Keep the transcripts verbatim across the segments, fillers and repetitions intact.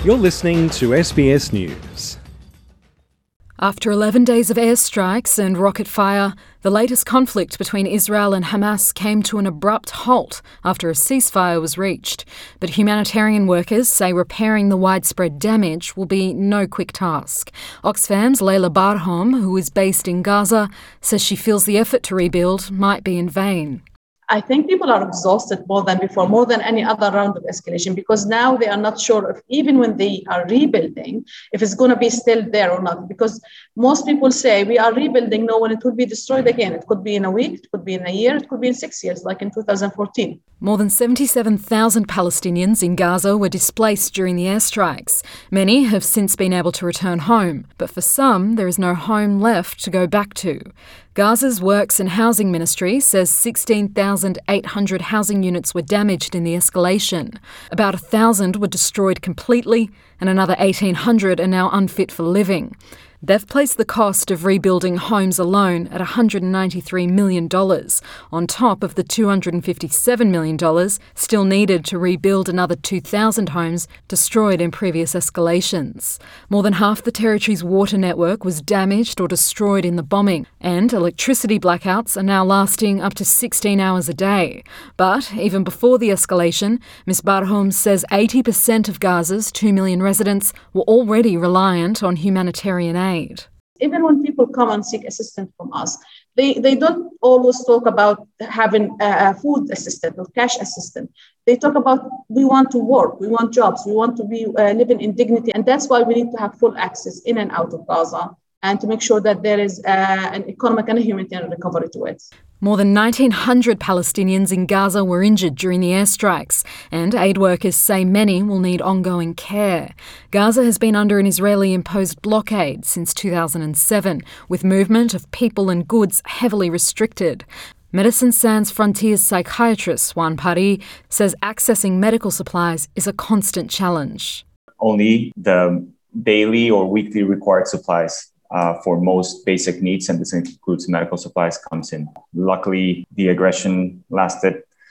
You're listening to S B S News. After eleven days of airstrikes and rocket fire, the latest conflict between Israel and Hamas came to an abrupt halt after a ceasefire was reached. But humanitarian workers say repairing the widespread damage will be no quick task. Oxfam's Layla Barham, who is based in Gaza, says she feels the effort to rebuild might be in vain. I think people are exhausted more than before, more than any other round of escalation, because now they are not sure if even when they are rebuilding, if it's going to be still there or not. Because most people say we are rebuilding, no, when it will be destroyed again. It could be in a week, it could be in a year, it could be in six years, like in two thousand fourteen. More than seventy-seven thousand Palestinians in Gaza were displaced during the airstrikes. Many have since been able to return home, but for some, there is no home left to go back to. Gaza's Works and Housing Ministry says sixteen thousand eight hundred housing units were damaged in the escalation. About one thousand were destroyed completely and another eighteen hundred are now unfit for living. They've placed the cost of rebuilding homes alone at one hundred ninety-three million dollars, on top of the two hundred fifty-seven million dollars still needed to rebuild another two thousand homes destroyed in previous escalations. More than half the territory's water network was damaged or destroyed in the bombing, and electricity blackouts are now lasting up to sixteen hours a day. But even before the escalation, Miz Barham says eighty percent of Gaza's two million residents were already reliant on humanitarian aid. Even when people come and seek assistance from us, they, they don't always talk about having a food assistant or cash assistant. They talk about, we want to work, we want jobs, we want to be uh, living in dignity. And that's why we need to have full access in and out of Gaza and to make sure that there is uh, an economic and a humanitarian recovery to it. More than nineteen hundred Palestinians in Gaza were injured during the airstrikes, and aid workers say many will need ongoing care. Gaza has been under an Israeli-imposed blockade since two thousand seven, with movement of people and goods heavily restricted. Medicines Sans Frontiers psychiatrist Juan Pari says accessing medical supplies is a constant challenge. Only the daily or weekly required supplies Uh, for most basic needs, and this includes medical supplies, comes in. Luckily, the aggression lasted,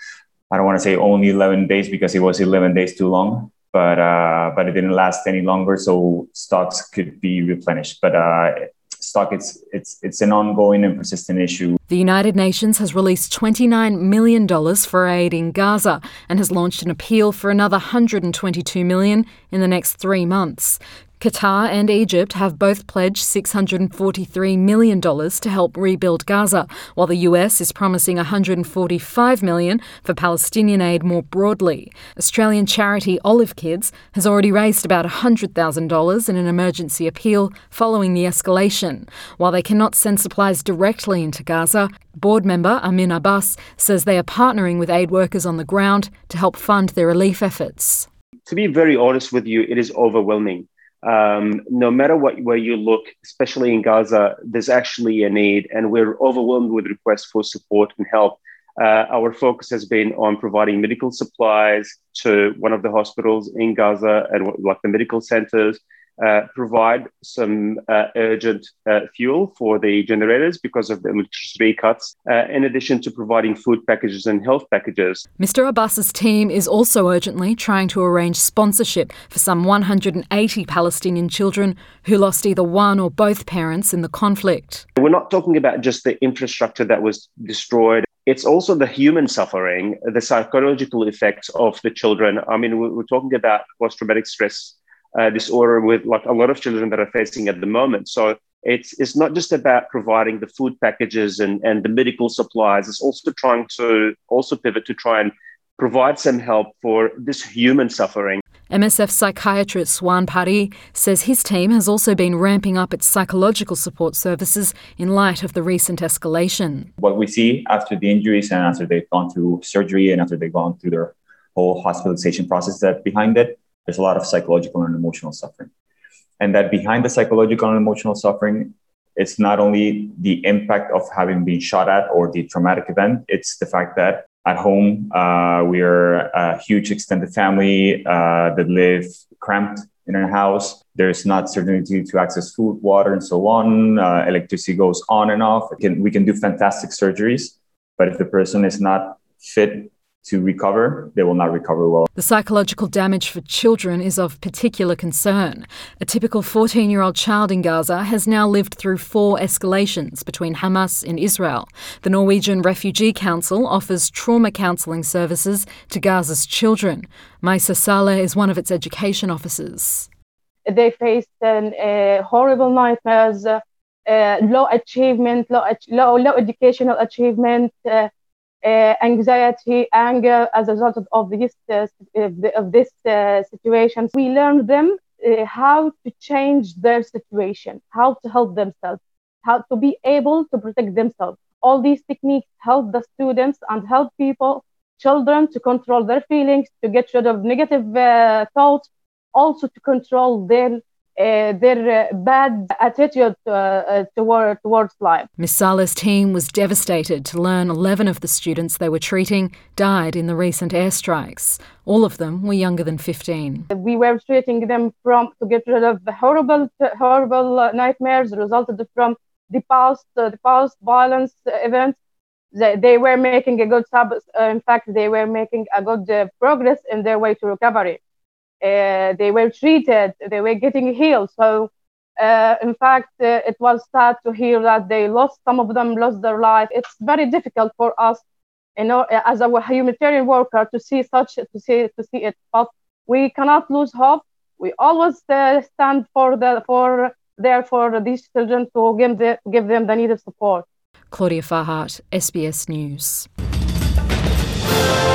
I don't want to say only eleven days because it was eleven days too long, but uh, but it didn't last any longer, so stocks could be replenished. But uh, stock, it's, it's, it's an ongoing and persistent issue. The United Nations has released twenty-nine million dollars for aid in Gaza and has launched an appeal for another one hundred twenty-two million dollars in the next three months. Qatar and Egypt have both pledged six hundred forty-three million dollars to help rebuild Gaza, while the U S is promising one hundred forty-five million dollars for Palestinian aid more broadly. Australian charity Olive Kids has already raised about one hundred thousand dollars in an emergency appeal following the escalation. While they cannot send supplies directly into Gaza, board member Amin Abbas says they are partnering with aid workers on the ground to help fund their relief efforts. To be very honest with you, it is overwhelming. Um, no matter what, where you look, especially in Gaza, there's actually a need, and we're overwhelmed with requests for support and help. Uh, our focus has been on providing medical supplies to one of the hospitals in Gaza and like the medical centers, uh, provide some uh, urgent uh, fuel for the generators because of the electricity cuts, uh, in addition to providing food packages and health packages. Mister Abbas's team is also urgently trying to arrange sponsorship for some one hundred eighty Palestinian children who lost either one or both parents in the conflict. We're not talking about just the infrastructure that was destroyed. It's also the human suffering, the psychological effects of the children. I mean, we're talking about post-traumatic stress uh, disorder with like a lot of children that are facing at the moment. So it's it's not just about providing the food packages and, and the medical supplies. It's also trying to also pivot to try and provide some help for this human suffering. M S F psychiatrist Juan Pari says his team has also been ramping up its psychological support services in light of the recent escalation. What we see after the injuries and after they've gone through surgery and after they've gone through their whole hospitalization process, that behind it, there's a lot of psychological and emotional suffering. And that behind the psychological and emotional suffering, it's not only the impact of having been shot at or the traumatic event, it's the fact that at home, uh, we are a huge extended family uh, that live cramped in a house. There's not certainty to access food, water, and so on. Uh, electricity goes on and off. It can, we can do fantastic surgeries, but if the person is not fit to recover, they will not recover well. The psychological damage for children is of particular concern. A typical fourteen-year-old child in Gaza has now lived through four escalations between Hamas and Israel. The Norwegian Refugee Council offers trauma counselling services to Gaza's children. Maisa Saleh is one of its education officers. They faced uh, horrible nightmares, uh, uh, low achievement, low, low, low educational achievement, uh, Uh, anxiety, anger as a result of, of this uh, of this uh, situation. We learned them uh, how to change their situation, how to help themselves, how to be able to protect themselves. All these techniques help the students and help people, children, to control their feelings, to get rid of negative uh, thoughts, also to control their Uh, their uh, bad attitude uh, uh, toward, towards life. Miss Saleh's team was devastated to learn eleven of the students they were treating died in the recent airstrikes. All of them were younger than fifteen. We were treating them from to get rid of the horrible, horrible uh, nightmares resulted from the past, uh, the past violence events. They, they were making a good sub. Uh, in fact, they were making a good uh, progress in their way to recovery. Uh, they were treated, they were getting healed. So, uh, in fact, uh, it was sad to hear that they lost, some of them lost their life. It's very difficult for us, you know, as a humanitarian worker to see such, to see, to see it. But we cannot lose hope. We always uh, stand for the, for there for these children to give, the, give them the needed support. Claudia Farhat, S B S News.